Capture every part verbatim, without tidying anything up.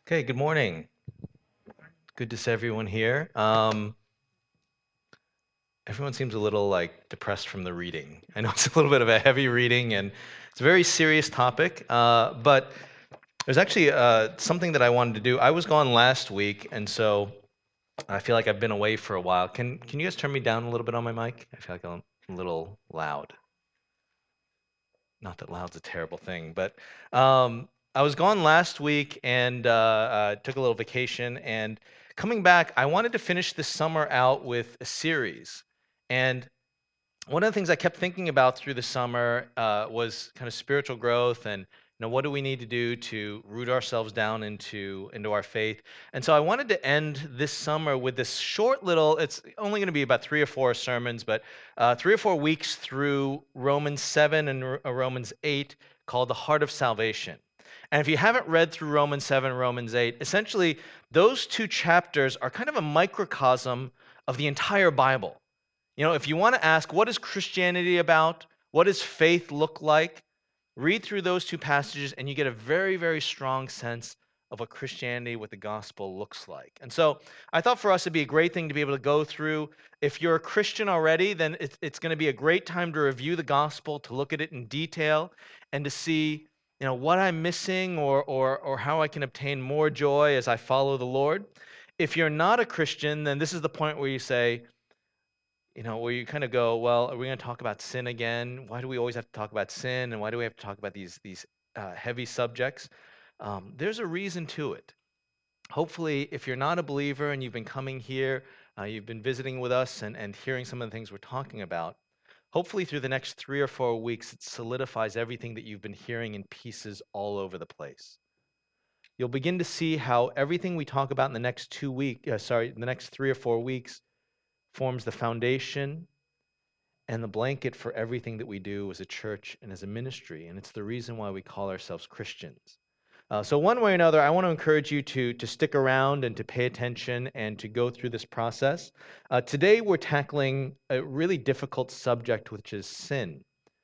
Okay, good morning. Good to see everyone here. Um, everyone seems a little like depressed from the reading. I know it's a little bit of a heavy reading and it's a very serious topic, uh, but there's actually uh, something that I wanted to do. I was gone last week, and so I feel like I've been away for a while. Can can you guys turn me down a little bit on my mic? I feel like I'm a little loud. Not that loud's a terrible thing, but um, I was gone last week and uh, uh, took a little vacation. And coming back, I wanted to finish this summer out with a series. And one of the things I kept thinking about through the summer uh, was kind of spiritual growth and you know what do we need to do to root ourselves down into into our faith. And so I wanted to end this summer with this short little. It's only going to be about three or four sermons, but uh, three or four weeks through Romans seven and R- uh, Romans eight, called the Heart of Salvation. And if you haven't read through Romans seven and Romans eight, essentially those two chapters are kind of a microcosm of the entire Bible. You know, if you want to ask, what is Christianity about? What does faith look like? Read through those two passages and you get a very, very strong sense of what Christianity, what the gospel looks like. And so I thought for us it'd be a great thing to be able to go through. If you're a Christian already, then it's, it's going to be a great time to review the gospel, to look at it in detail, and to see you know what I'm missing or or or how I can obtain more joy as I follow the Lord. If you're not a Christian, then this is the point where you say, you know, where you kind of go, well, are we going to talk about sin again? Why do we always have to talk about sin, and why do we have to talk about these these uh, heavy subjects? Um, there's a reason to it. Hopefully, if you're not a believer and you've been coming here, uh, you've been visiting with us and, and hearing some of the things we're talking about, hopefully through the next three or four weeks, it solidifies everything that you've been hearing in pieces all over the place. You'll begin to see how everything we talk about in the next two week, uh, sorry, the next three or four weeks forms the foundation and the blanket for everything that we do as a church and as a ministry. And it's the reason why we call ourselves Christians. Uh, so, one way or another, I want to encourage you to, to stick around and to pay attention and to go through this process. Uh, today, we're tackling a really difficult subject, which is sin.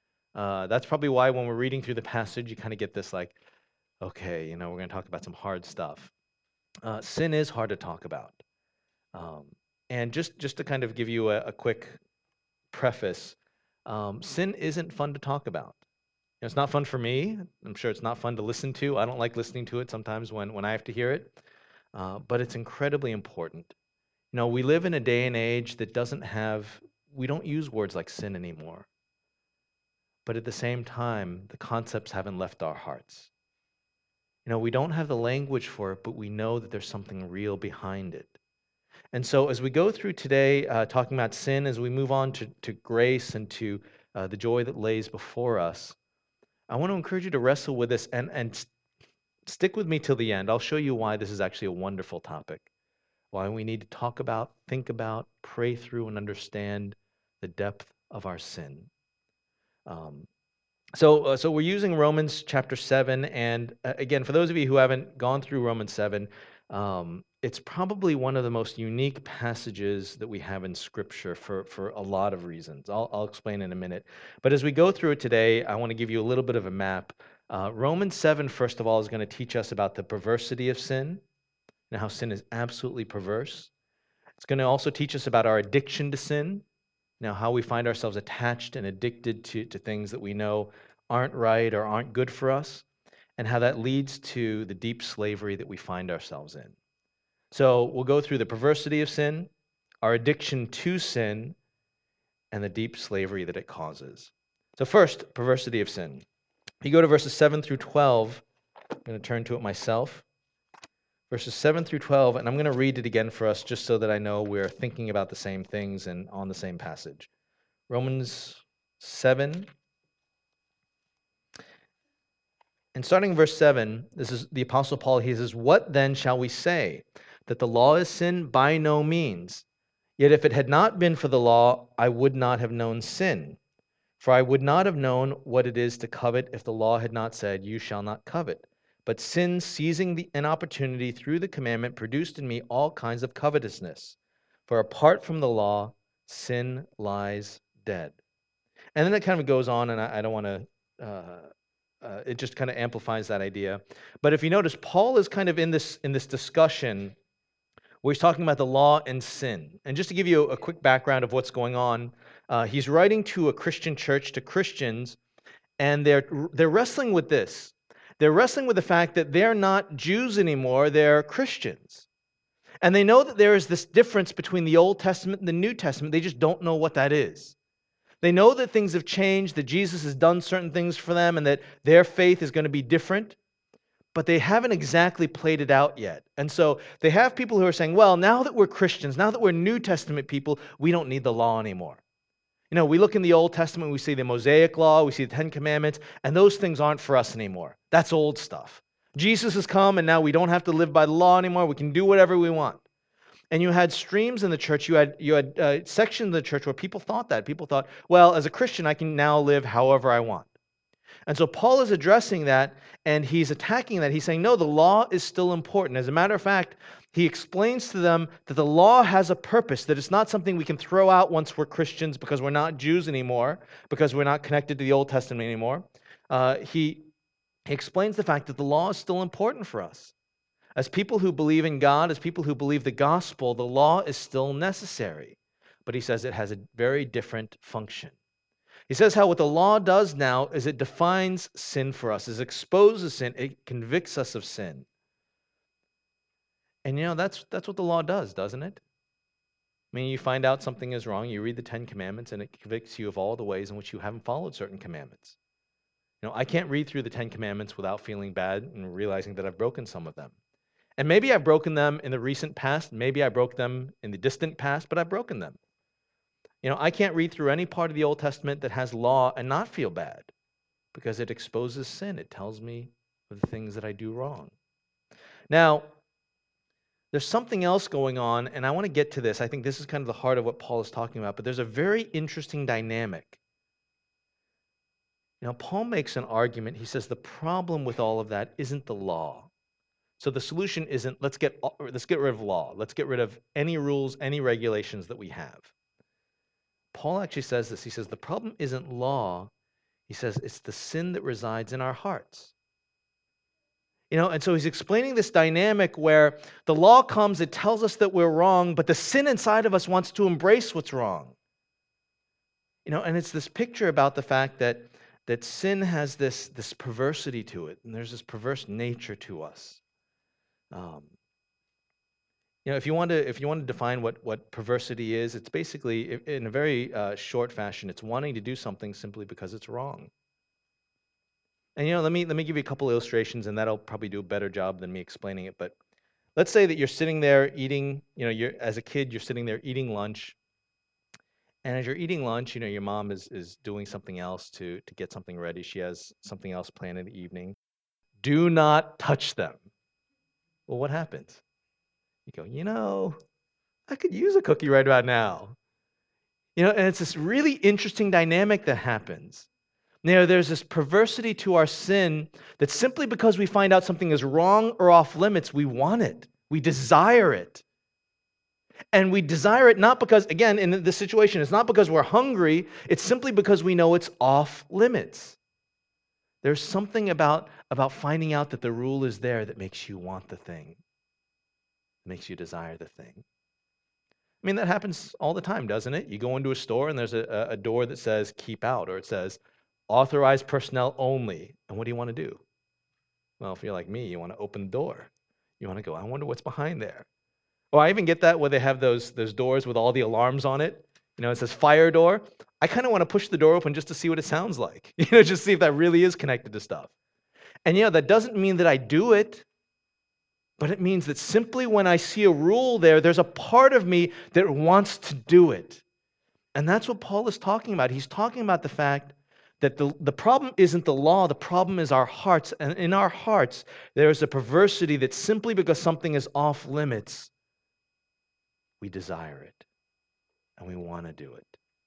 Uh, that's probably why when we're reading through the passage, you kind of get this like, okay, you know, we're going to talk about some hard stuff. Uh, sin is hard to talk about. Um, and just, just to kind of give you a, a quick preface, um, sin isn't fun to talk about. You know, it's not fun for me. I'm sure it's not fun to listen to. I don't like listening to it sometimes when, when I have to hear it, uh, but it's incredibly important. You know, we live in a day and age that doesn't have, we don't use words like sin anymore. But at the same time, the concepts haven't left our hearts. You know, we don't have the language for it, but we know that there's something real behind it. And so, as we go through today, uh, talking about sin, as we move on to, to grace and to uh, the joy that lays before us, I want to encourage you to wrestle with this and, and s- stick with me till the end. I'll show you why this is actually a wonderful topic, why we need to talk about, think about, pray through, and understand the depth of our sin. Um, so, uh, so we're using Romans chapter seven, and uh, again, for those of you who haven't gone through Romans seven, um, it's probably one of the most unique passages that we have in Scripture for for a lot of reasons. I'll I'll explain in a minute. But as we go through it today, I want to give you a little bit of a map. Uh, Romans seven, first of all, is going to teach us about the perversity of sin and how sin is absolutely perverse. It's going to also teach us about our addiction to sin, now, how we find ourselves attached and addicted to, to things that we know aren't right or aren't good for us, and how that leads to the deep slavery that we find ourselves in. So, we'll go through the perversity of sin, our addiction to sin, and the deep slavery that it causes. So, first, perversity of sin. If you go to verses seven through twelve, I'm going to turn to it myself. Verses seven through twelve, and I'm going to read it again for us just so that I know we're thinking about the same things and on the same passage. Romans seven. And starting in verse seven, this is the Apostle Paul. He says, "What then shall we say? That the law is sin? By no means. Yet if it had not been for the law, I would not have known sin. For I would not have known what it is to covet if the law had not said, 'You shall not covet.' But sin, seizing the, an opportunity through the commandment, produced in me all kinds of covetousness. For apart from the law, sin lies dead." And then it kind of goes on, and I, I don't want to uh, uh, it just kind of amplifies that idea. But if you notice, Paul is kind of in this in this discussion where he's talking about the law and sin. And just to give you a quick background of what's going on, uh, he's writing to a Christian church, to Christians, and they're they're wrestling with this. They're wrestling with the fact that they're not Jews anymore; they're Christians. And they know that there is this difference between the Old Testament and the New Testament. They just don't know what that is. They know that things have changed, that Jesus has done certain things for them, and that their faith is going to be different, but they haven't exactly played it out yet. And so they have people who are saying, well, now that we're Christians, now that we're New Testament people, we don't need the law anymore. You know, we look in the Old Testament, we see the Mosaic Law, we see the Ten Commandments, and those things aren't for us anymore. That's old stuff. Jesus has come, and now we don't have to live by the law anymore. We can do whatever we want. And you had streams in the church, you had, you had uh, sections of the church where people thought that. People thought, well, as a Christian, I can now live however I want. And so Paul is addressing that, and he's attacking that. He's saying, no, the law is still important. As a matter of fact, he explains to them that the law has a purpose, that it's not something we can throw out once we're Christians because we're not Jews anymore, because we're not connected to the Old Testament anymore. Uh, he, he explains the fact that the law is still important for us. As people who believe in God, as people who believe the gospel, the law is still necessary. But he says it has a very different function. He says how what the law does now is it defines sin for us, it exposes sin, it convicts us of sin. And you know, that's that's what the law does, doesn't it? I mean, you find out something is wrong, you read the Ten Commandments, and it convicts you of all the ways in which you haven't followed certain commandments. You know, I can't read through the Ten Commandments without feeling bad and realizing that I've broken some of them. And maybe I've broken them in the recent past, maybe I broke them in the distant past, but I've broken them. You know, I can't read through any part of the Old Testament that has law and not feel bad because it exposes sin. It tells me of the things that I do wrong. Now, there's something else going on, and I want to get to this. I think this is kind of the heart of what Paul is talking about, but there's a very interesting dynamic. You know, Paul makes an argument. He says the problem with all of that isn't the law. So the solution isn't let's get let's get rid of law. Let's get rid of any rules, any regulations that we have. Paul actually says this. He says the problem isn't law. He says it's the sin that resides in our hearts. You know, and so he's explaining this dynamic where the law comes, it tells us that we're wrong, but the sin inside of us wants to embrace what's wrong. You know, and it's this picture about the fact that that sin has this, this perversity to it, and there's this perverse nature to us. Um, you know, if you want to, if you want to define what what perversity is, it's basically, in a very uh, short fashion, it's wanting to do something simply because it's wrong. And you know, let me let me give you a couple illustrations, and that'll probably do a better job than me explaining it. But let's say that you're sitting there eating. You know, you're as a kid, you're sitting there eating lunch, and as you're eating lunch, you know, your mom is is doing something else to to get something ready. She has something else planned in the evening. Do not touch them. Well, what happens? You go, you know, I could use a cookie right about now. You know, and it's this really interesting dynamic that happens. Now, there's this perversity to our sin that simply because we find out something is wrong or off limits, we want it. We desire it. And we desire it not because, again, in this situation, it's not because we're hungry, it's simply because we know it's off limits. There's something about, about finding out that the rule is there that makes you want the thing, makes you desire the thing. I mean, that happens all the time, doesn't it? You go into a store and there's a, a door that says keep out, or it says authorized personnel only. And what do you want to do? Well, if you're like me, you want to open the door. You want to go, I wonder what's behind there. Or I even get that where they have those, those doors with all the alarms on it. You know, it says fire door. I kind of want to push the door open just to see what it sounds like. You know, just see if that really is connected to stuff. And you know, that doesn't mean that I do it, but it means that simply when I see a rule there, there's a part of me that wants to do it. And that's what Paul is talking about. He's talking about the fact that the, the problem isn't the law, the problem is our hearts. And in our hearts, there's a perversity that simply because something is off limits, we desire it and we want to do it.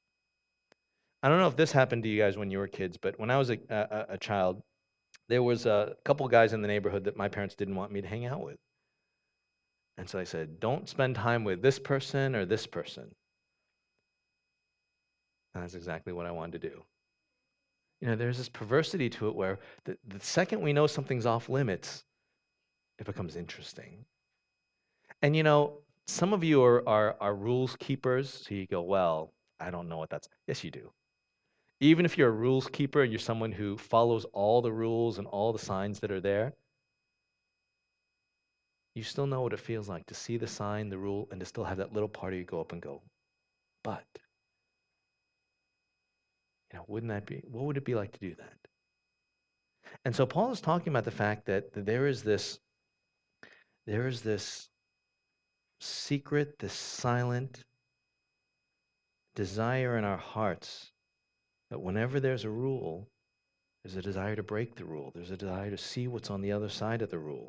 I don't know if this happened to you guys when you were kids, but when I was a, a, a child, there was a couple guys in the neighborhood that my parents didn't want me to hang out with. And so I said, don't spend time with this person or this person. And that's exactly what I wanted to do. You know, there's this perversity to it where the, the second we know something's off limits, it becomes interesting. And you know, some of you are, are are rules keepers, so you go, well, I don't know what that's. Yes, you do. Even if you're a rules keeper and you're someone who follows all the rules and all the signs that are there, you still know what it feels like to see the sign, the rule, and to still have that little part of you go up and go, but, you know, wouldn't that be, what would it be like to do that? And so Paul is talking about the fact that there is this, there is this secret, this silent desire in our hearts that whenever there's a rule, there's a desire to break the rule. There's a desire to see what's on the other side of the rule.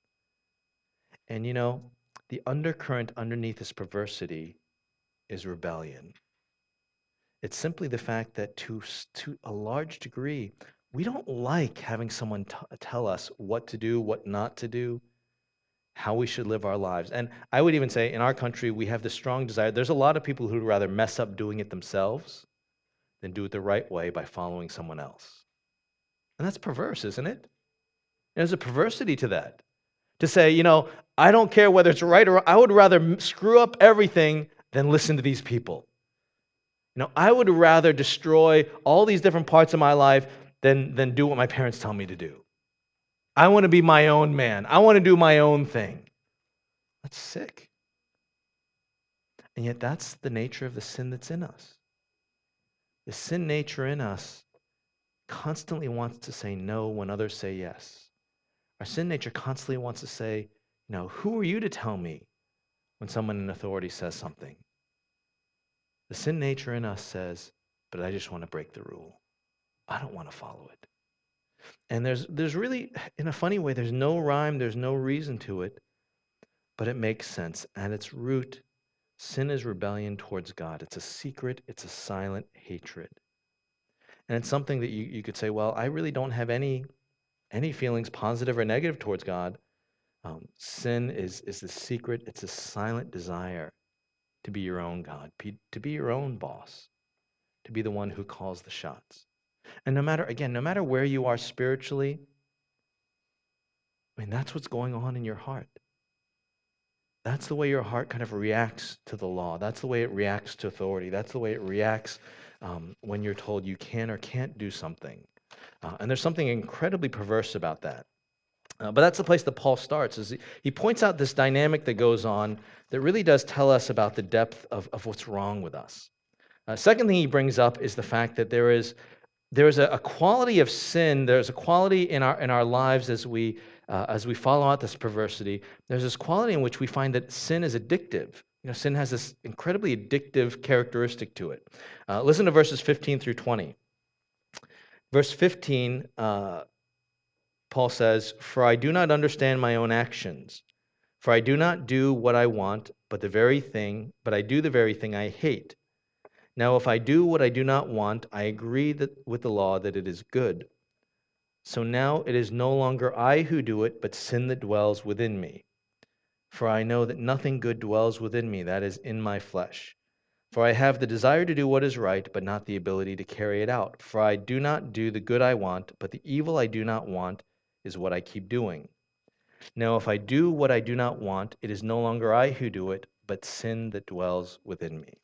And you know, the undercurrent underneath this perversity is rebellion. It's simply the fact that to, to a large degree, we don't like having someone t- tell us what to do, what not to do, how we should live our lives. And I would even say in our country, we have this strong desire. There's a lot of people who'd rather mess up doing it themselves than do it the right way by following someone else. And that's perverse, isn't it? There's a perversity to that. To say, you know, I don't care whether it's right or wrong. I would rather screw up everything than listen to these people. You know, I would rather destroy all these different parts of my life than, than do what my parents tell me to do. I want to be my own man. I want to do my own thing. That's sick. And yet that's the nature of the sin that's in us. The sin nature in us constantly wants to say no when others say yes. Our sin nature constantly wants to say, you know, who are you to tell me when someone in authority says something? The sin nature in us says, but I just want to break the rule. I don't want to follow it. And there's there's really, in a funny way, there's no rhyme, there's no reason to it, but it makes sense. At its root, sin is rebellion towards God. It's a secret, it's a silent hatred. And it's something that you, you could say, well, I really don't have any any feelings, positive or negative, towards God. Um, sin is is the secret, it's a silent desire to be your own God, be, to be your own boss, to be the one who calls the shots. And no matter, again, no matter where you are spiritually, I mean, that's what's going on in your heart. That's the way your heart kind of reacts to the law. That's the way it reacts to authority. That's the way it reacts um, when you're told you can or can't do something. Uh, and there's something incredibly perverse about that. Uh, but that's the place that Paul starts. Is he, he points out this dynamic that goes on that really does tell us about the depth of, of what's wrong with us. Uh, second thing he brings up is the fact that there is there is a, a quality of sin. There's a quality in our in our lives as we uh, as we follow out this perversity. There's this quality in which we find that sin is addictive. You know, sin has this incredibly addictive characteristic to it. Uh, listen to verses fifteen through twenty. Verse fifteen, uh, Paul says, "For I do not understand my own actions. For I do not do what I want, but the very thing, but I do the very thing I hate. Now, if I do what I do not want, I agree that, with the law that it is good. So now it is no longer I who do it, but sin that dwells within me. For I know that nothing good dwells within me, that is, in my flesh. For I have the desire to do what is right, but not the ability to carry it out. For I do not do the good I want, but the evil I do not want is what I keep doing. Now, if I do what I do not want, it is no longer I who do it, but sin that dwells within me."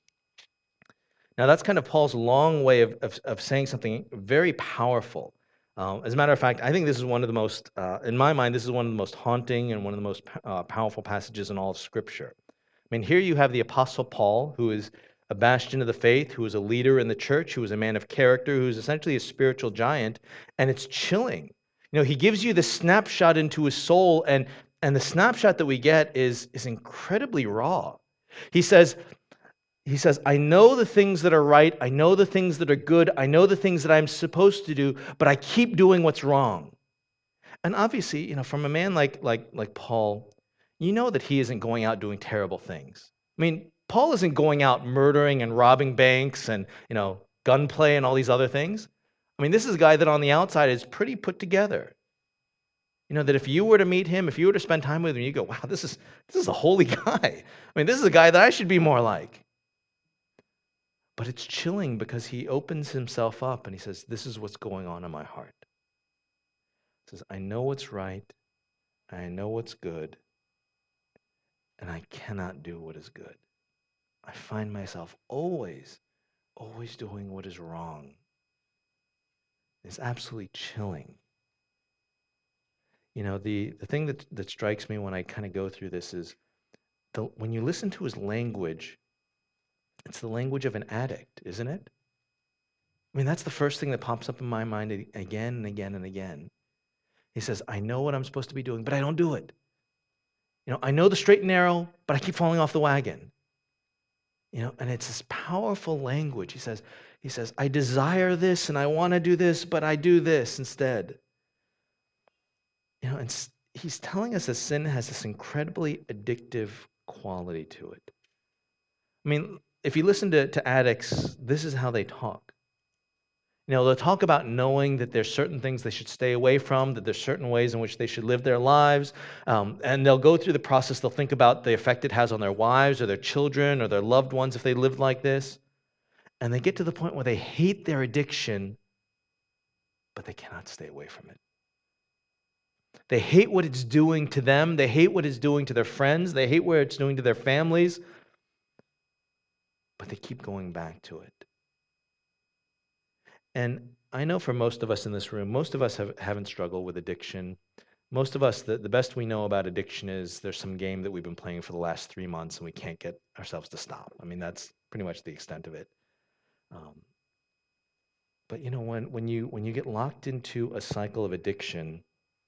Now, that's kind of Paul's long way of, of, of saying something very powerful. Um, as a matter of fact, I think this is one of the most, uh, in my mind, this is one of the most haunting and one of the most uh, powerful passages in all of Scripture. I mean, here you have the Apostle Paul, who is a bastion of the faith, who is a leader in the church, who is a man of character, who is essentially a spiritual giant, and it's chilling. You know, he gives you the snapshot into his soul, and, and the snapshot that we get is, is incredibly raw. He says, he says, I know the things that are right. I know the things that are good. I know the things that I'm supposed to do, but I keep doing what's wrong. And obviously, you know, from a man like, like, like Paul, you know that he isn't going out doing terrible things. I mean, Paul isn't going out murdering and robbing banks and, you know, gunplay and all these other things. I mean, this is a guy that on the outside is pretty put together. You know, that if you were to meet him, if you were to spend time with him, you go, wow, this is this is a holy guy. I mean, this is a guy that I should be more like. But it's chilling because he opens himself up and he says, this is what's going on in my heart. He says, I know what's right, I know what's good, and I cannot do what is good. I find myself always, always doing what is wrong. It's absolutely chilling. You know, the, the thing that, that strikes me when I kind of go through this is the, when you listen to his language, it's the language of an addict, isn't it? I mean, that's the first thing that pops up in my mind again and again and again. He says, I know what I'm supposed to be doing, but I don't do it. You know, I know the straight and narrow, but I keep falling off the wagon. You know, and it's this powerful language. He says, he says, I desire this and I want to do this, but I do this instead. You know, and he's telling us that sin has this incredibly addictive quality to it. I mean, if you listen to, to addicts, this is how they talk. You know, they'll talk about knowing that there's certain things they should stay away from, that there's certain ways in which they should live their lives. Um, and they'll go through the process. They'll think about the effect it has on their wives or their children or their loved ones if they lived like this. And they get to the point where they hate their addiction, but they cannot stay away from it. They hate what it's doing to them. They hate what it's doing to their friends. They hate what it's doing to their families, but they keep going back to it. And I know for most of us in this room, most of us have, haven't struggled with addiction. Most of us, the, the best we know about addiction is there's some game that we've been playing for the last three months and we can't get ourselves to stop. I mean, that's pretty much the extent of it. Um, but you know, when, when you when you get locked into a cycle of addiction,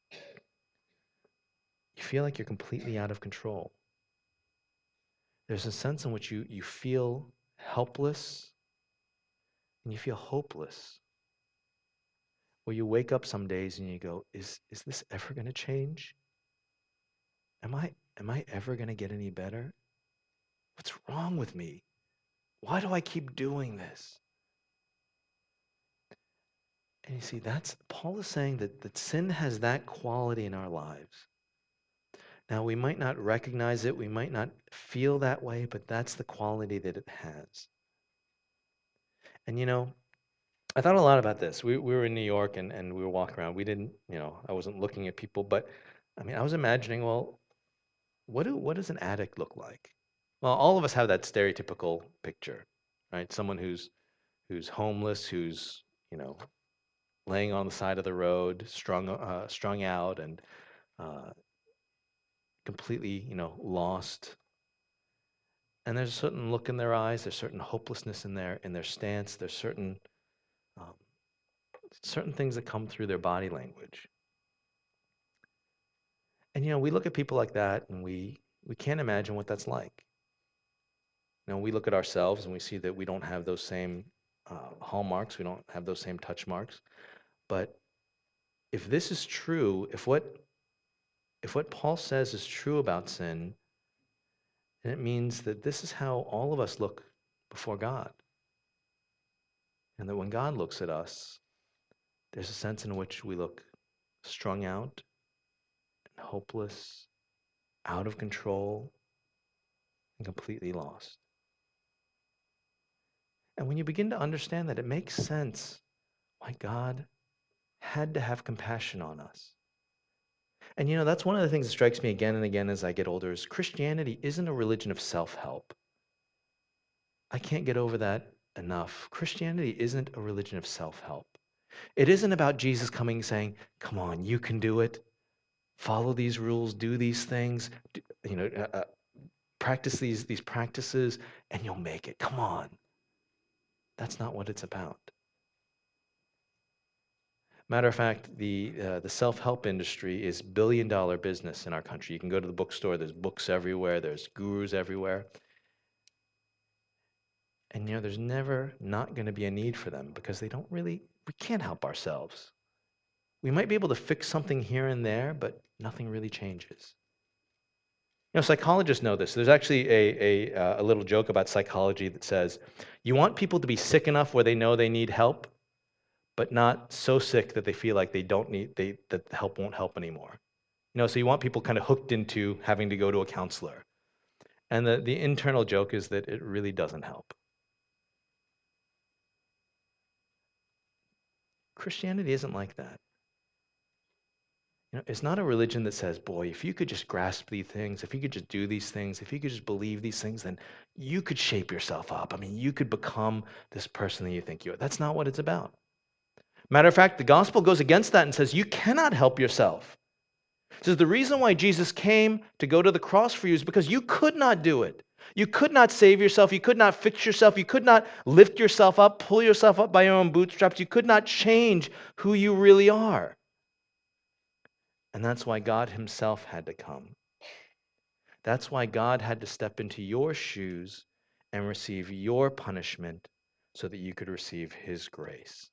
you feel like you're completely out of control. There's a sense in which you, you feel helpless and you feel hopeless. Where you wake up some days and you go, is, is this ever going to change? Am I, am I ever going to get any better? What's wrong with me? Why do I keep doing this? And you see, that's Paul is saying that, that sin has that quality in our lives. Now, we might not recognize it, we might not feel that way, but that's the quality that it has. And you know, I thought a lot about this. We, we were in New York and, and we were walking around. We didn't, you know, I wasn't looking at people, but I mean, I was imagining, well, what do what does an addict look like? Well, all of us have that stereotypical picture, right? Someone who's who's homeless, who's, you know, laying on the side of the road, strung uh, strung out and uh, completely, you know, lost. And there's a certain look in their eyes, there's certain hopelessness in their in their stance, there's certain um, certain things that come through their body language. And you know, we look at people like that and we we can't imagine what that's like. You know, we look at ourselves and we see that we don't have those same uh, hallmarks, we don't have those same touch marks. But if this is true, if what if what Paul says is true about sin, then it means that this is how all of us look before God. And that when God looks at us, there's a sense in which we look strung out, and hopeless, out of control, and completely lost. And when you begin to understand that, it makes sense why God had to have compassion on us. And you know, that's one of the things that strikes me again and again as I get older is Christianity isn't a religion of self-help. I can't get over that enough. Christianity isn't a religion of self-help. It isn't about Jesus coming saying, come on, you can do it. Follow these rules, do these things, do, you know, uh, uh, practice these, these practices, and you'll make it. Come on. That's not what it's about. Matter of fact, the uh, the self-help industry is billion dollar business in our country. You can go to the bookstore, there's books everywhere, there's gurus everywhere. And you know, there's never not going to be a need for them because they don't really, we can't help ourselves. We might be able to fix something here and there, but nothing really changes. You know, psychologists know this. There's actually a, a, uh, a little joke about psychology that says, you want people to be sick enough where they know they need help, but not so sick that they feel like they don't need, they, that the help won't help anymore. You know, so you want people kind of hooked into having to go to a counselor. And the, the internal joke is that it really doesn't help. Christianity isn't like that. You know, it's not a religion that says, boy, if you could just grasp these things, if you could just do these things, if you could just believe these things, then you could shape yourself up. I mean, you could become this person that you think you are. That's not what it's about. Matter of fact, the gospel goes against that and says, you cannot help yourself. It says the reason why Jesus came to go to the cross for you is because you could not do it. You could not save yourself. You could not fix yourself. You could not lift yourself up, pull yourself up by your own bootstraps. You could not change who you really are. And that's why God himself had to come. That's why God had to step into your shoes and receive your punishment so that you could receive his grace.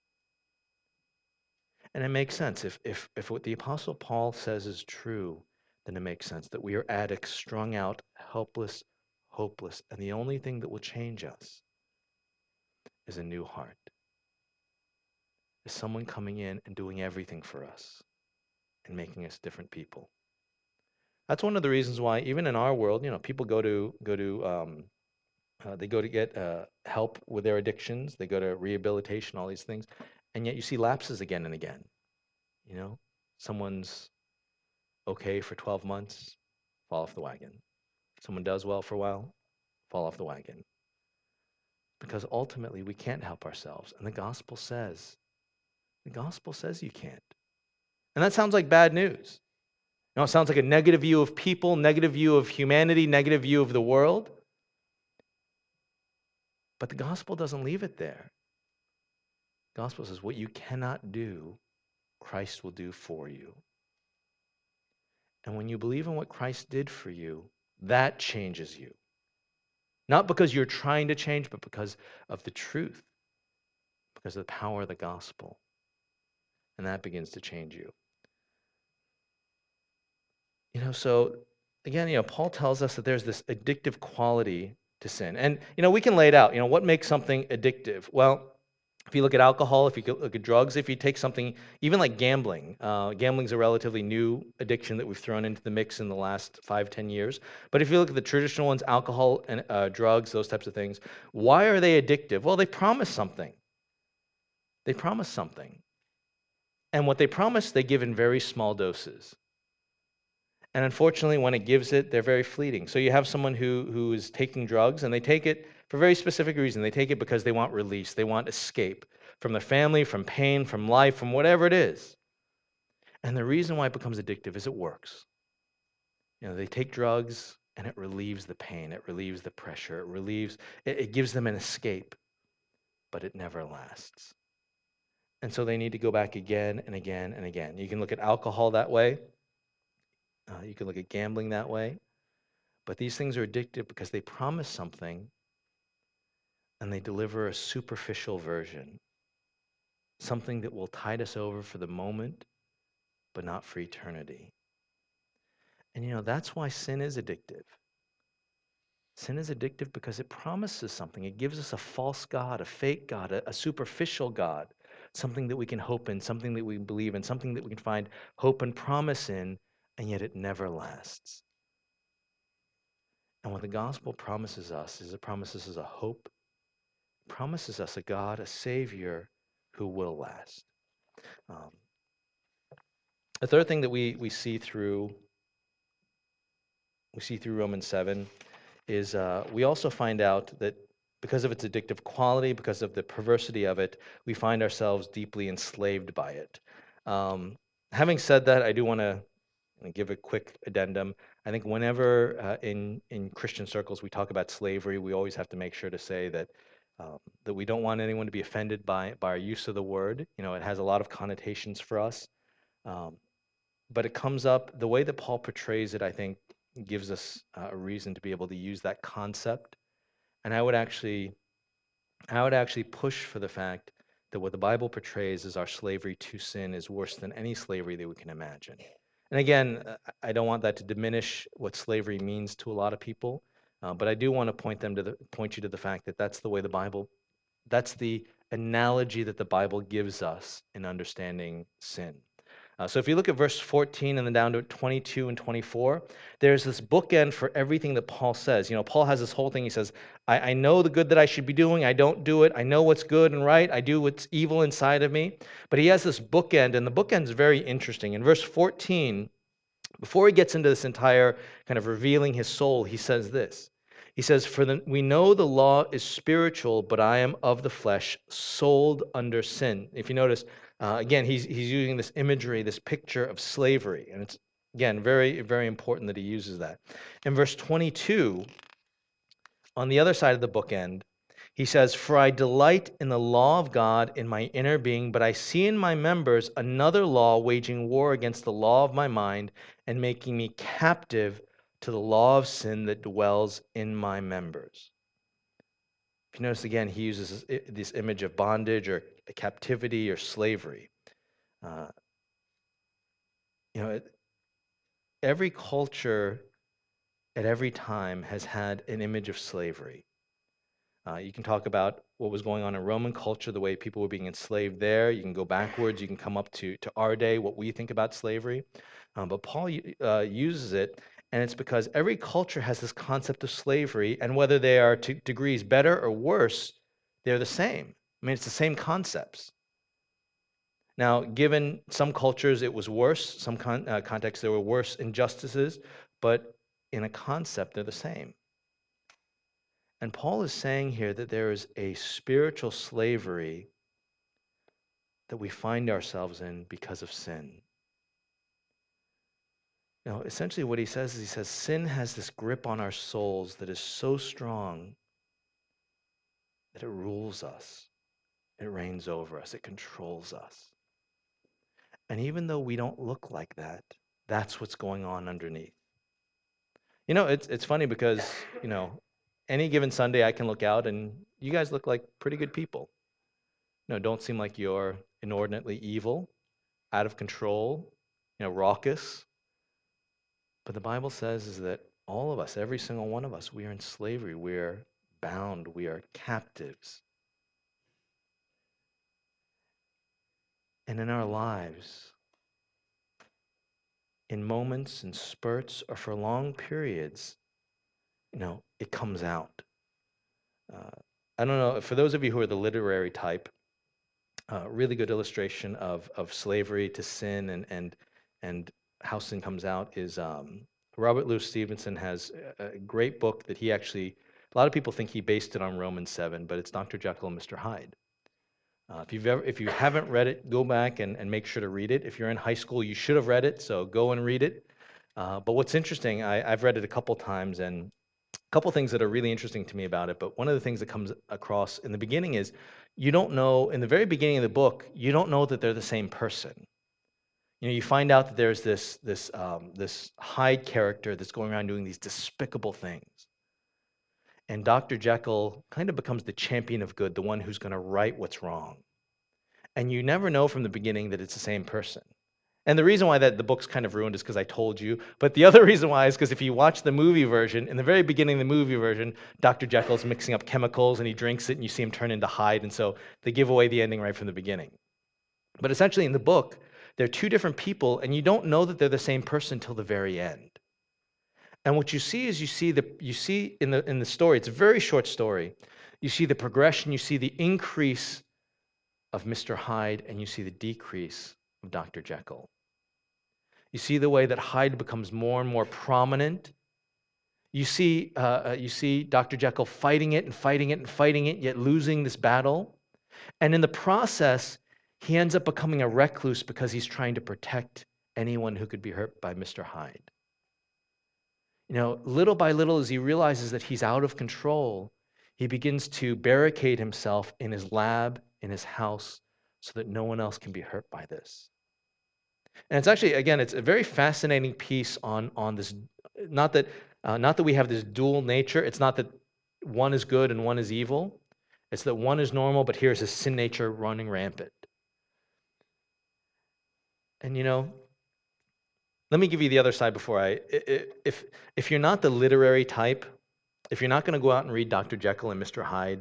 And it makes sense. If, if, if what the Apostle Paul says is true, then it makes sense that we are addicts, strung out, helpless, hopeless. And the only thing that will change us is a new heart, is someone coming in and doing everything for us and making us different people. That's one of the reasons why, even in our world, you know, people go to go to um, uh, they go to get uh, help with their addictions. They go to rehabilitation, all these things, and yet you see lapses again and again. You know, someone's okay for twelve months, fall off the wagon. Someone does well for a while, fall off the wagon. Because ultimately we can't help ourselves. And the gospel says, the gospel says you can't. And that sounds like bad news. You know, it sounds like a negative view of people, negative view of humanity, negative view of the world. But the gospel doesn't leave it there. The gospel says what you cannot do, Christ will do for you. And when you believe in what Christ did for you, that changes you. Not because you're trying to change, but because of the truth, because of the power of the gospel. And that begins to change you. You know, so again, you know, Paul tells us that there's this addictive quality to sin. And, you know, we can lay it out. You know, what makes something addictive? Well, if you look at alcohol, if you look at drugs, if you take something, even like gambling, uh, gambling is a relatively new addiction that we've thrown into the mix in the last five, ten years. But if you look at the traditional ones, alcohol and uh, drugs, those types of things, why are they addictive? Well, they promise something. They promise something. And what they promise, they give in very small doses. And unfortunately, when it gives it, they're very fleeting. So you have someone who, who is taking drugs, and they take it for a very specific reason. They take it because they want release. They want escape from their family, from pain, from life, from whatever it is. And the reason why it becomes addictive is it works. You know, they take drugs, and it relieves the pain. It relieves the pressure. It relieves, it, it gives them an escape, but it never lasts. And so they need to go back again and again and again. You can look at alcohol that way. Uh, you can look at gambling that way. But these things are addictive because they promise something and they deliver a superficial version, something that will tide us over for the moment, but not for eternity. And you know, that's why sin is addictive. Sin is addictive because it promises something. It gives us a false God, a fake God, a, a superficial God, something that we can hope in, something that we believe in, something that we can find hope and promise in, and yet it never lasts. And what the gospel promises us is it promises us a hope, it promises us a God, a Savior who will last. Um, the third thing that we we see through we see through Romans seven is uh, we also find out that because of its addictive quality, because of the perversity of it, we find ourselves deeply enslaved by it. Um, having said that, I do want to give a quick addendum. I think whenever uh, in in Christian circles we talk about slavery, we always have to make sure to say that um, that we don't want anyone to be offended by by our use of the word. You know, it has a lot of connotations for us, um, but it comes up the way that Paul portrays it. I think gives us uh, a reason to be able to use that concept. And I would actually I would actually push for the fact that what the Bible portrays as our slavery to sin is worse than any slavery that we can imagine. And again, uh, I don't want that to diminish what slavery means to a lot of people, uh, but I do want to point them to the point you to the fact that that's the way the Bible, that's the analogy that the Bible gives us in understanding sin. Uh, so if you look at verse fourteen and then down to twenty-two and twenty-four, there's this bookend for everything that Paul says. You know, Paul has this whole thing. He says, I, I know the good that I should be doing. I don't do it. I know what's good and right. I do what's evil inside of me. But he has this bookend, and the bookend is very interesting. In verse fourteen, before he gets into this entire kind of revealing his soul, he says this. He says, For the, we know the law is spiritual, but I am of the flesh, sold under sin. If you notice, uh, again, he's, he's using this imagery, this picture of slavery. And it's, again, very, very important that he uses that. In verse twenty-two, on the other side of the bookend, he says, For I delight in the law of God in my inner being, but I see in my members another law waging war against the law of my mind and making me captive to the law of sin that dwells in my members. If you notice again, he uses this, this image of bondage or captivity or slavery. Uh, you know, it, every culture at every time has had an image of slavery. Uh, you can talk about what was going on in Roman culture, the way people were being enslaved there. You can go backwards. You can come up to, to our day, what we think about slavery. Um, but Paul uh, uses it, and it's because every culture has this concept of slavery, and whether they are to degrees better or worse, they're the same. I mean, it's the same concepts. Now, given some cultures, it was worse. Some con- uh, contexts, there were worse injustices, but in a concept, they're the same. And Paul is saying here that there is a spiritual slavery that we find ourselves in because of sin. You know, essentially what he says is he says sin has this grip on our souls that is so strong that it rules us. It reigns over us. It controls us. And even though we don't look like that, that's what's going on underneath. You know, it's it's funny because, you know, any given Sunday I can look out and you guys look like pretty good people. No, don't seem like you're inordinately evil, out of control, you know, raucous. But the Bible says is that all of us, every single one of us, we are in slavery. We are bound. We are captives. And in our lives, in moments and spurts or for long periods, you know, it comes out. Uh, I don't know, for those of you who are the literary type, uh, really good illustration of of slavery to sin and and and how sin comes out is um, Robert Louis Stevenson has a a great book that he actually, a lot of people think he based it on Romans seven, but it's Doctor Jekyll and Mister Hyde. Uh, if you've ever, if you haven't read it, go back and, and make sure to read it. If you're in high school, you should have read it, so go and read it. Uh, but what's interesting, I, I've read it a couple times, and a couple things that are really interesting to me about it. But one of the things that comes across in the beginning is you don't know, in the very beginning of the book, you don't know that they're the same person. You know, you find out that there's this this um, this Hyde character that's going around doing these despicable things. And Doctor Jekyll kind of becomes the champion of good, the one who's going to right what's wrong. And you never know from the beginning that it's the same person. And the reason why that the book's kind of ruined is because I told you. But the other reason why is because if you watch the movie version, in the very beginning of the movie version, Doctor Jekyll's mixing up chemicals and he drinks it and you see him turn into Hyde. And so they give away the ending right from the beginning. But essentially in the book, they're two different people and you don't know that they're the same person until the very end. And what you see is you see the you see in the in the story, it's a very short story. You see the progression, you see the increase of Mister Hyde, and you see the decrease of Doctor Jekyll. You see the way that Hyde becomes more and more prominent. You see, uh, you see Doctor Jekyll fighting it and fighting it and fighting it, yet losing this battle. And in the process, he ends up becoming a recluse because he's trying to protect anyone who could be hurt by Mister Hyde. You know, little by little, as he realizes that he's out of control, he begins to barricade himself in his lab, in his house, so that no one else can be hurt by this. And it's actually, again, it's a very fascinating piece on on this. Not that, uh, not that we have this dual nature. It's not that one is good and one is evil. It's that one is normal, but here's his sin nature running rampant. And you know, let me give you the other side before I. If if you're not the literary type, if you're not going to go out and read Doctor Jekyll and Mister Hyde,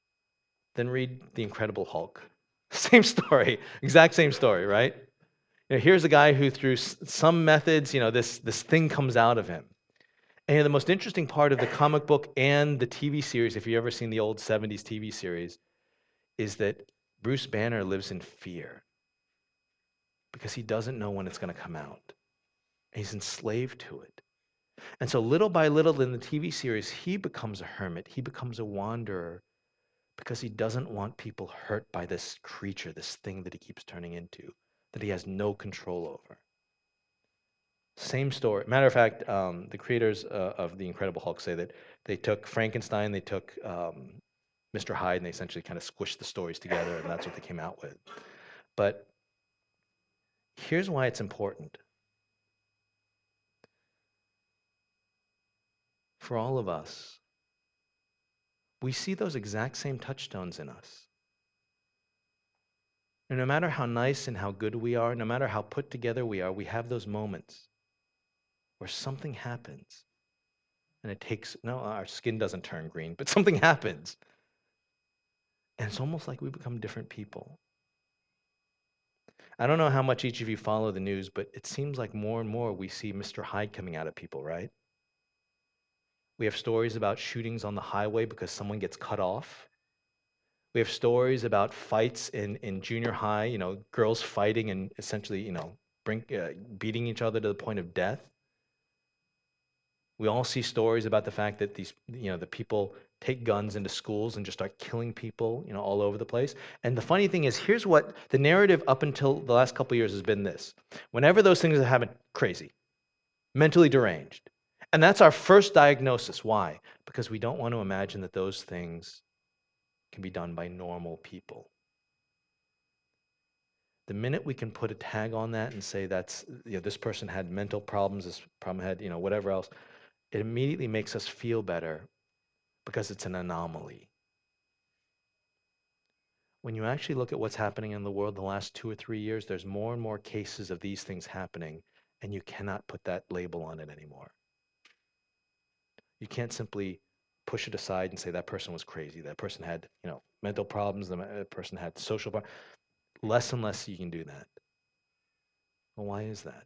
then read The Incredible Hulk. Same story, exact same story, right? You know, here's a guy who through s- some methods, you know, this this thing comes out of him. And the most interesting part of the comic book and the T V series, if you've ever seen the old seventies T V series, is that Bruce Banner lives in fear because he doesn't know when it's going to come out. He's enslaved to it. And so little by little in the T V series, he becomes a hermit. He becomes a wanderer because he doesn't want people hurt by this creature, this thing that he keeps turning into, that he has no control over. Same story. Matter of fact, um, the creators uh, of the Incredible Hulk say that they took Frankenstein, they took um, Mister Hyde, and they essentially kind of squished the stories together, and that's what they came out with. But here's why it's important for all of us. We see those exact same touchstones in us. And no matter how nice and how good we are, no matter how put together we are, we have those moments where something happens and it takes, no, our skin doesn't turn green, but something happens. And it's almost like we become different people. I don't know how much each of you follow the news, but it seems like more and more we see Mister Hyde coming out of people, right? We have stories about shootings on the highway because someone gets cut off. We have stories about fights in, in junior high, you know, girls fighting and essentially, you know, bring, uh, beating each other to the point of death. We all see stories about the fact that these, you know, the people take guns into schools and just start killing people, you know, all over the place. And the funny thing is, here's what the narrative up until the last couple of years has been this. Whenever those things have happened, crazy, mentally deranged. And that's our first diagnosis. Why? Because we don't want to imagine that those things can be done by normal people. The minute we can put a tag on that and say that's, you know, this person had mental problems, this problem had, you know, whatever else, it immediately makes us feel better because it's an anomaly. When you actually look at what's happening in the world the last two or three years, there's more and more cases of these things happening, and you cannot put that label on it anymore. You can't simply push it aside and say that person was crazy, that person had, you know, mental problems, that person had social problems. Less and less you can do that. Well, why is that?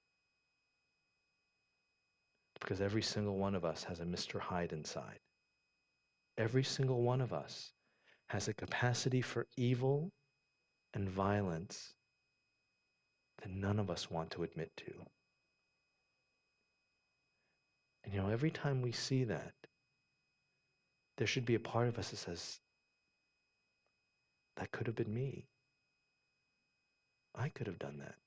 Because every single one of us has a Mister Hyde inside. Every single one of us has a capacity for evil and violence that none of us want to admit to. And you know, every time we see that, there should be a part of us that says, that could have been me. I could have done that.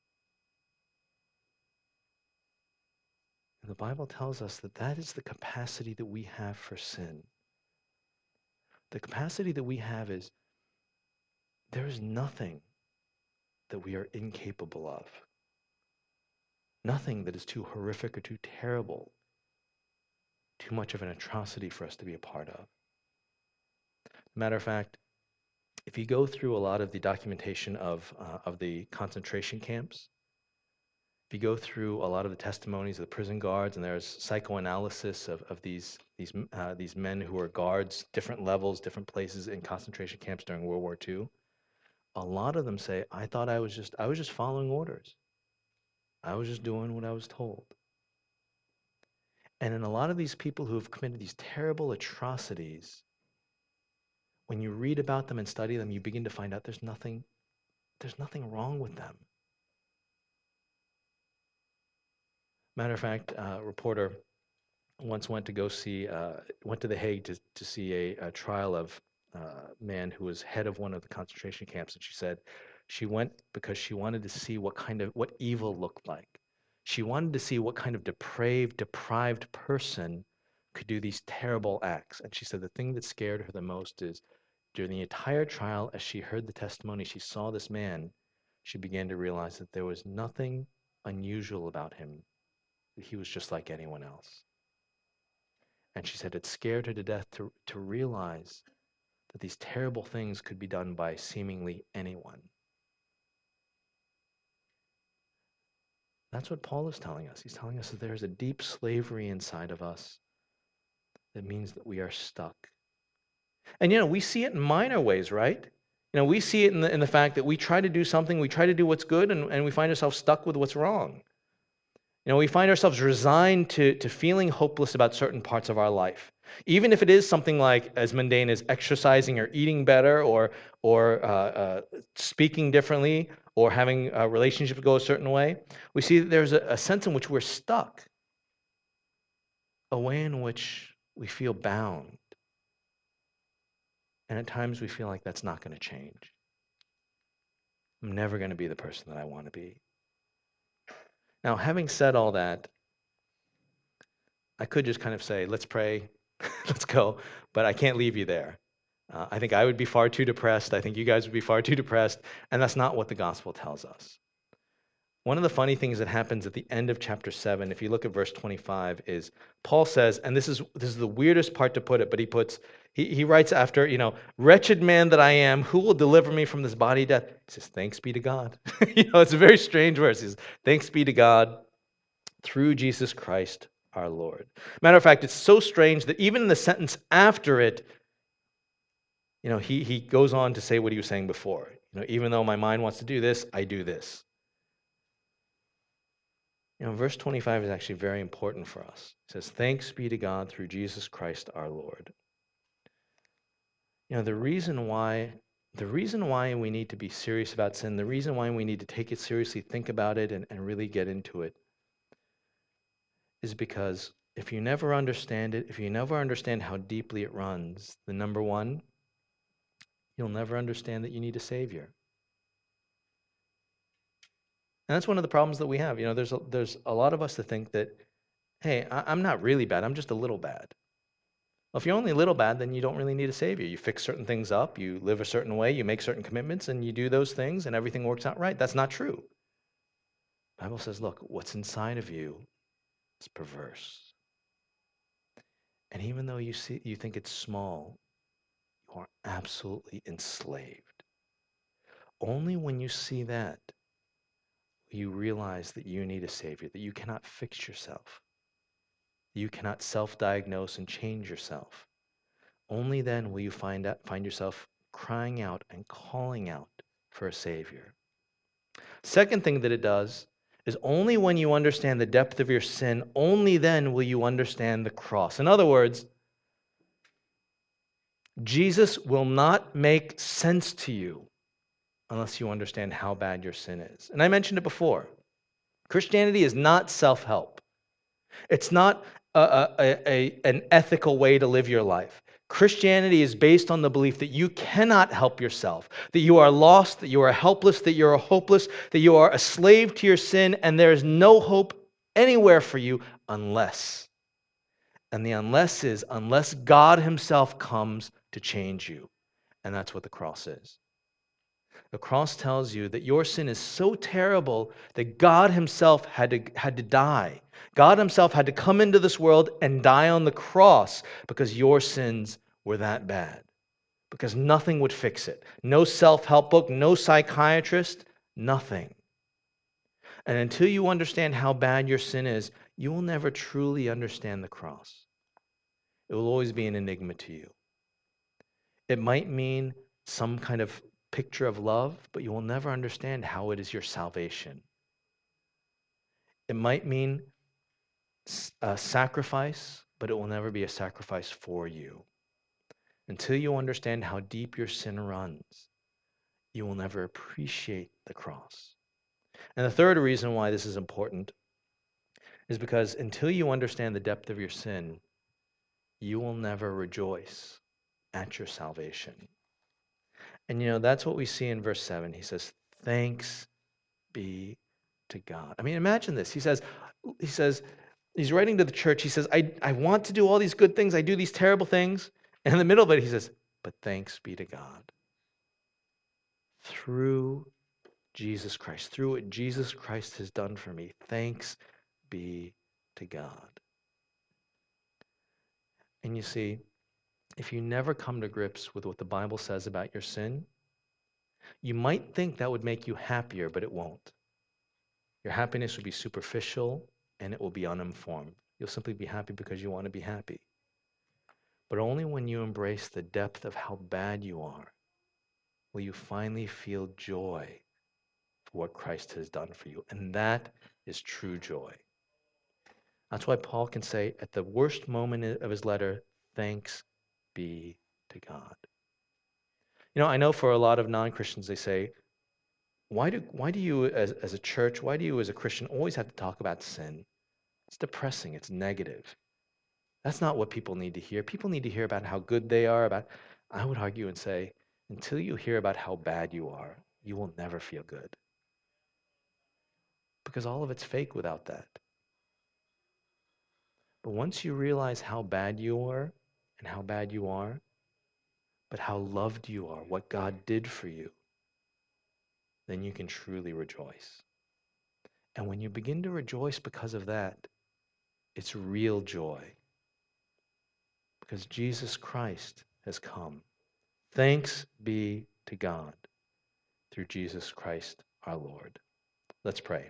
And the Bible tells us that that is the capacity that we have for sin. The capacity that we have is there is nothing that we are incapable of. Nothing that is too horrific or too terrible, too much of an atrocity for us to be a part of. Matter of fact, if you go through a lot of the documentation of, uh, of the concentration camps, if you go through a lot of the testimonies of the prison guards, and there's psychoanalysis of, of these, these, uh, these men who are guards, different levels, different places in concentration camps during World War Two, a lot of them say, I thought I was just, I was just following orders. I was just doing what I was told. And in a lot of these people who have committed these terrible atrocities, when you read about them and study them, you begin to find out there's nothing, there's nothing wrong with them. Matter of fact, uh, a reporter once went to go see, uh, went to The Hague to, to see a, a trial of a uh, man who was head of one of the concentration camps. And she said she went because she wanted to see what kind of, what evil looked like. She wanted to see what kind of depraved, deprived person could do these terrible acts. And she said the thing that scared her the most is during the entire trial, as she heard the testimony, she saw this man, she began to realize that there was nothing unusual about him. He was just like anyone else. And she said it scared her to death to, to realize that these terrible things could be done by seemingly anyone. That's what Paul is telling us. He's telling us that there's a deep slavery inside of us that means that we are stuck. And you know, we see it in minor ways, right? You know, we see it in the, in the fact that we try to do something, we try to do what's good, and, and we find ourselves stuck with what's wrong. You know, we find ourselves resigned to, to feeling hopeless about certain parts of our life. Even if it is something like as mundane as exercising or eating better or, or uh, uh, speaking differently or having a relationship go a certain way, we see that there's a, a sense in which we're stuck, a way in which we feel bound. And at times we feel like that's not going to change. I'm never going to be the person that I want to be. Now, having said all that, I could just kind of say, let's pray, let's go, but I can't leave you there. Uh, I think I would be far too depressed. I think you guys would be far too depressed, and that's not what the gospel tells us. One of the funny things that happens at the end of chapter seven, if you look at verse twenty-five, is Paul says, and this is this is the weirdest part to put it, but he puts he, he writes after, you know, wretched man that I am, who will deliver me from this body of death? He says, thanks be to God. You know, it's a very strange verse. He says, thanks be to God through Jesus Christ our Lord. Matter of fact, it's so strange that even in the sentence after it, you know, he, he goes on to say what he was saying before. You know, even though my mind wants to do this, I do this. You know, verse twenty-five is actually very important for us. It says, thanks be to God through Jesus Christ our Lord. You know, the reason why the reason why we need to be serious about sin, the reason why we need to take it seriously, think about it, and, and really get into it, is because if you never understand it, if you never understand how deeply it runs, the number one, you'll never understand that you need a Savior. And that's one of the problems that we have. You know, there's a, there's a lot of us that think that, hey, I, I'm not really bad. I'm just a little bad. Well, if you're only a little bad, then you don't really need a Savior. You fix certain things up, you live a certain way, you make certain commitments, and you do those things, and everything works out right. That's not true. The Bible says, look, what's inside of you is perverse. And even though you see you think it's small, you are absolutely enslaved. Only when you see that will you realize that you need a Savior, that you cannot fix yourself, that you cannot self-diagnose and change yourself. Only then will you find out, find yourself crying out and calling out for a Savior. Second thing that it does is only when you understand the depth of your sin, only then will you understand the cross. In other words, Jesus will not make sense to you unless you understand how bad your sin is. And I mentioned it before. Christianity is not self-help. It's not a, a, a, an ethical way to live your life. Christianity is based on the belief that you cannot help yourself, that you are lost, that you are helpless, that you are hopeless, that you are a slave to your sin, and there is no hope anywhere for you unless. And the unless is unless God himself comes to change you. And that's what the cross is. The cross tells you that your sin is so terrible that God himself had to, had to die. God himself had to come into this world and die on the cross because your sins were that bad. Because nothing would fix it. No self-help book, no psychiatrist, nothing. And until you understand how bad your sin is, you will never truly understand the cross. It will always be an enigma to you. It might mean some kind of picture of love, but you will never understand how it is your salvation. It might mean a sacrifice, but it will never be a sacrifice for you. Until you understand how deep your sin runs, you will never appreciate the cross. And the third reason why this is important is because until you understand the depth of your sin, you will never rejoice at your salvation. And you know, that's what we see in verse seven. He says, thanks be to God. I mean, imagine this. He says, he says, he's writing to the church. He says, I, I want to do all these good things. I do these terrible things. And in the middle of it, he says, but thanks be to God. Through Jesus Christ, through what Jesus Christ has done for me, thanks be to God. And you see, if you never come to grips with what the Bible says about your sin, you might think that would make you happier, but it won't. Your happiness will be superficial and it will be uninformed. You'll simply be happy because you want to be happy. But only when you embrace the depth of how bad you are will you finally feel joy for what Christ has done for you. And that is true joy. That's why Paul can say at the worst moment of his letter, thanks be to God. You know, I know for a lot of non-Christians, they say, why do, why do you as, as a church, why do you as a Christian always have to talk about sin? It's depressing, it's negative. That's not what people need to hear. People need to hear about how good they are, about, I would argue and say, until you hear about how bad you are, you will never feel good. Because all of it's fake without that. But once you realize how bad you are and how bad you are, but how loved you are, what God did for you, then you can truly rejoice. And when you begin to rejoice because of that, it's real joy. Because Jesus Christ has come. Thanks be to God through Jesus Christ our Lord. Let's pray.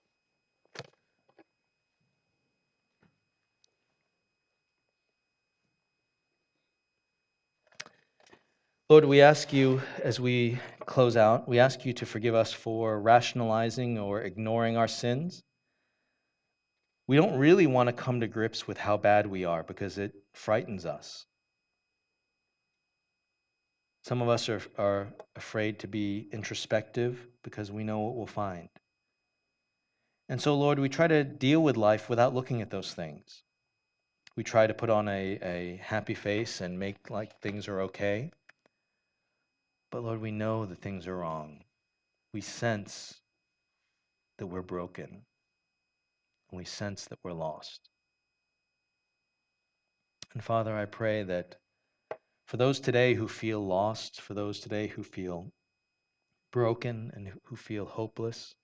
Lord, we ask you as we close out, we ask you to forgive us for rationalizing or ignoring our sins. We don't really want to come to grips with how bad we are because it frightens us. Some of us are, are afraid to be introspective because we know what we'll find. And so, Lord, we try to deal with life without looking at those things. We try to put on a, a happy face and make like things are okay. But Lord, we know that things are wrong. We sense that we're broken. And we sense that we're lost. And Father, I pray that for those today who feel lost, for those today who feel broken and who feel hopeless,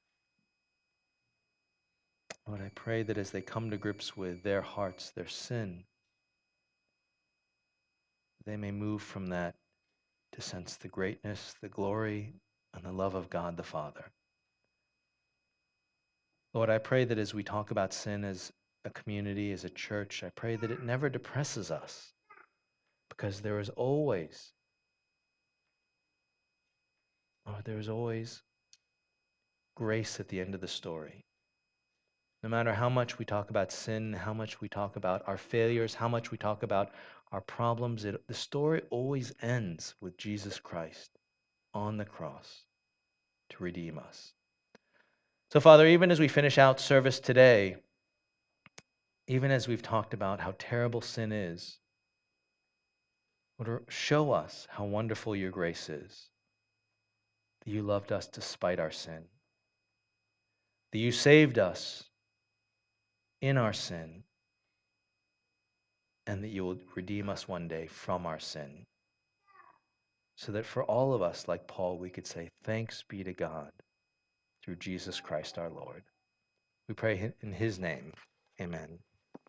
Lord, I pray that as they come to grips with their hearts, their sin, they may move from that to sense the greatness, the glory, and the love of God the Father. Lord, I pray that as we talk about sin as a community, as a church, I pray that it never depresses us because there is always, Lord, there is always grace at the end of the story. No matter how much we talk about sin, how much we talk about our failures, how much we talk about our problems, it, the story always ends with Jesus Christ on the cross to redeem us. So, Father, even as we finish out service today, even as we've talked about how terrible sin is, Lord, show us how wonderful your grace is, that you loved us despite our sin, that you saved us in our sin, and that you will redeem us one day from our sin. So that for all of us, like Paul, we could say, thanks be to God through Jesus Christ our Lord. We pray in his name. Amen.